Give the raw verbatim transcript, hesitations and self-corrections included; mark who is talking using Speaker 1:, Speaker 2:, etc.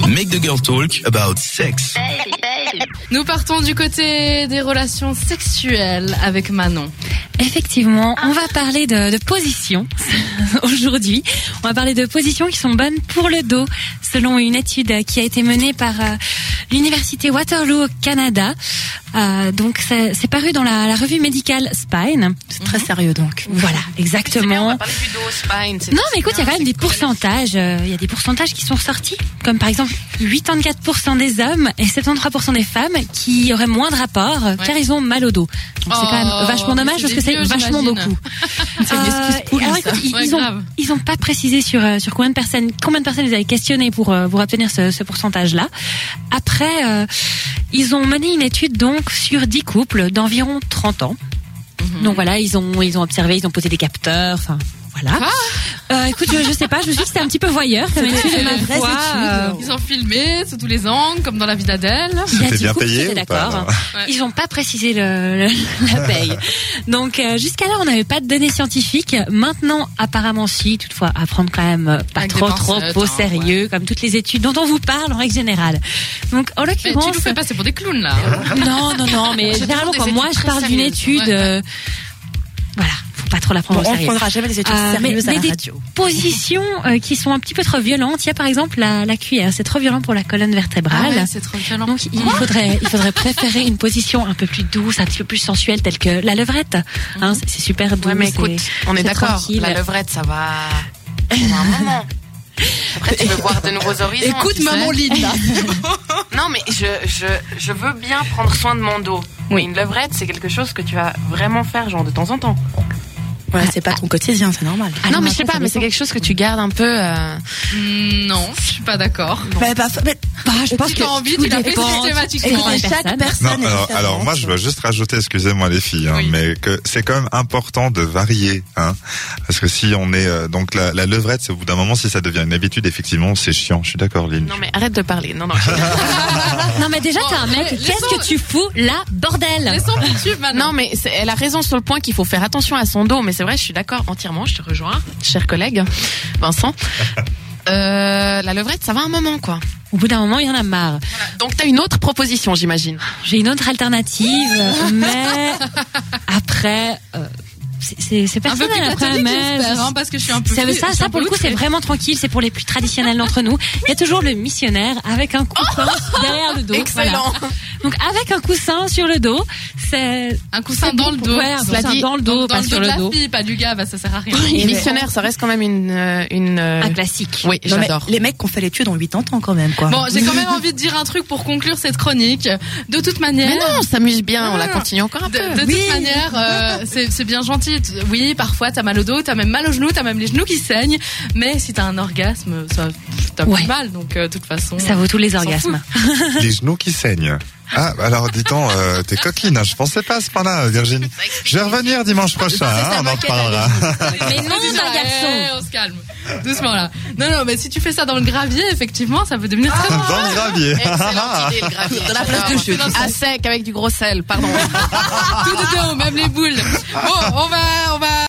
Speaker 1: Make the girl talk about sex.
Speaker 2: Nous partons du côté des relations sexuelles avec Manon.
Speaker 3: Effectivement, on va parler de, de positions aujourd'hui. On va parler de positions qui sont bonnes pour le dos, selon une étude qui a été menée par euh, l'université Waterloo au Canada. Euh, donc, c'est, c'est paru dans la, la revue médicale Spine.
Speaker 4: C'est très sérieux, donc.
Speaker 3: Voilà, exactement.
Speaker 5: C'est bien, on va parler du dos, Spine. C'est
Speaker 3: non, mais écoute, il y a
Speaker 5: bien,
Speaker 3: quand même des pourcentages. Il euh, y a des pourcentages qui sont sortis, comme par exemple quatre-vingt-quatorze pour cent des hommes et soixante-treize pour cent des femmes qui auraient moins de rapport ouais. car ils ont mal au dos. Donc, oh, c'est quand même vachement dommage parce que c'est vachement beaucoup.
Speaker 2: C'est une excuse pour
Speaker 3: alors, écoute, ils, ouais, ils ont ils ont pas précisé sur sur combien de personnes combien de personnes ils avaient questionné pour euh, pour obtenir ce, ce pourcentage-là. Après, euh, ils ont mené une étude donc sur dix couples d'environ trente ans. Mm-hmm. Donc voilà, ils ont ils ont observé, ils ont posé des capteurs, enfin voilà. Ah euh, écoute, je, je sais pas, je me suis dit que c'était un petit peu voyeur comme étude de ma foi.
Speaker 2: Euh, ils ont filmé sous tous les angles, comme dans la vie d'Adèle.
Speaker 6: C'était bien payé,
Speaker 3: d'accord. Ouais. Ils ont pas précisé le, le la paye. Donc euh, jusqu'à là, on n'avait pas de données scientifiques. Maintenant, apparemment, si. Toutefois, à prendre quand même pas Avec trop trop au sérieux, ouais. comme toutes les études dont on vous parle en règle générale. Donc en l'occurrence,
Speaker 2: mais tu nous fais passer pour des clowns là.
Speaker 3: non, non, non, mais généralement quand moi je parle d'une étude, ouais. euh, voilà. Pas trop la prendre
Speaker 4: bon,
Speaker 3: au sérieux.
Speaker 4: On ne prendra jamais des études euh, sérieuses
Speaker 3: mais,
Speaker 4: à la
Speaker 3: mais
Speaker 4: radio.
Speaker 3: Des positions euh, qui sont un petit peu trop violentes. Il y a par exemple la, la cuillère. C'est trop violent pour la colonne vertébrale.
Speaker 2: Ah ouais, c'est trop violent.
Speaker 3: Donc il faudrait, il faudrait préférer une position un peu plus douce, un petit peu plus sensuelle, telle que la levrette. Hein, c'est, c'est super doux.
Speaker 5: Ouais, mais écoute, on est d'accord.
Speaker 3: Tranquille.
Speaker 5: La levrette, ça va. Ça va un moment. Après, tu veux voir de nouveaux horizons.
Speaker 4: Écoute, maman Lynn, là.
Speaker 5: Non, mais je, je, je veux bien prendre soin de mon dos. Oui, une levrette, c'est quelque chose que tu vas vraiment faire, genre, de temps en temps.
Speaker 4: Ouais, c'est pas ton quotidien, c'est normal.
Speaker 5: Ah non, mais je sais pas, mais c'est quelque chose que tu gardes un peu. Euh...
Speaker 2: Mmh, non, je suis pas d'accord.
Speaker 4: Bon. Bah, bah, bah,
Speaker 2: bah, je pense que tu as envie, tu l'as fait systématiquement.
Speaker 4: Et chaque personne.
Speaker 6: Non, alors, alors moi, je veux juste rajouter, excusez-moi les filles, hein, oui. mais que c'est quand même important de varier, hein, parce que si on est euh, donc la, la levrette, c'est au bout d'un moment, si ça devient une habitude, effectivement, c'est chiant. Je suis d'accord, Lynn.
Speaker 5: Non, mais arrête de parler. Non, non.
Speaker 3: non, mais déjà, t'es un mec. Qu'est-ce que tu fous là, bordel?
Speaker 2: Laissons poursuivre maintenant.
Speaker 5: Non, mais elle a raison sur le point qu'il faut faire attention à son dos, mais c'est vrai, je suis d'accord entièrement, je te rejoins, cher collègue Vincent. Euh, la levrette, ça va un moment, quoi.
Speaker 3: Au bout d'un moment, il y en a marre.
Speaker 5: Voilà. Donc, t'as une autre proposition, j'imagine.
Speaker 3: J'ai une autre alternative, mais après, euh, c'est, c'est, c'est personnel après, mais
Speaker 2: hein, parce que je suis un peu.
Speaker 3: Ça, ça, ça pour le coup, c'est vraiment tranquille. C'est pour les plus traditionnels d'entre nous. Il y a toujours le missionnaire avec un coussin oh derrière le dos.
Speaker 5: Excellent.
Speaker 3: Voilà. Donc avec un coussin sur le dos, c'est
Speaker 2: un coussin dans le dos.
Speaker 3: Ouais, un coussin
Speaker 5: dit,
Speaker 3: dans le dos,
Speaker 2: dans
Speaker 3: pas
Speaker 2: le
Speaker 3: sur
Speaker 2: dos
Speaker 3: le
Speaker 2: de
Speaker 3: dos.
Speaker 2: La fille, pas du gars, bah ça sert à rien.
Speaker 5: Et missionnaire, ça reste quand même une une
Speaker 3: un classique.
Speaker 5: Oui,
Speaker 4: non,
Speaker 5: j'adore.
Speaker 4: Les mecs qui ont fait l'étude ont quatre-vingts ans quand même, quoi.
Speaker 2: Bon, j'ai quand même envie de dire un truc pour conclure cette chronique. De toute manière.
Speaker 5: Mais non, on s'amuse bien, on la continue encore un peu.
Speaker 2: De, de
Speaker 4: oui.
Speaker 2: toute manière, euh, c'est c'est bien gentil. Oui, parfois t'as mal au dos, t'as même mal aux genoux, t'as même les genoux qui saignent. Mais si t'as un orgasme, ça t'as ouais. plus mal. Donc de euh, toute façon.
Speaker 3: Ça vaut tous les orgasmes.
Speaker 6: Les genoux qui saignent. Ah, alors dis-donc, euh, t'es coquine, hein, je pensais pas à ce point-là, Virginie. Je vais revenir dimanche prochain, hein, on en reparlera.
Speaker 3: Mais non, d'un garçon.
Speaker 2: On se calme. Doucement là. Non, non, mais si tu fais ça dans le gravier, effectivement, ça peut devenir très
Speaker 6: ah, dans le gravier.
Speaker 5: Excellente idée, le gravier. Dans la place de chute. À sec avec du gros sel, pardon.
Speaker 2: Tout dedans, même les boules. Bon, on va, on va.